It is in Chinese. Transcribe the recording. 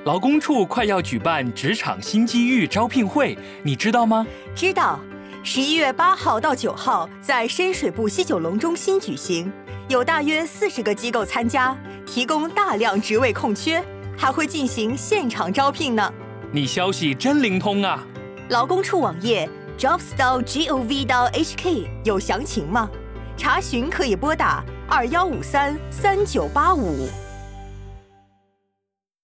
劳工处快要举办职场新机遇招聘会，你知道吗？ 知道，11月8号到9号在深水埗西九龙中心举行，有大约40个机构参加，提供大量职位空缺，还会进行现场招聘呢。 你消息真灵通啊！ 劳工处网页 jobs.gov.hk 有详情吗？查询可以拨打21533985。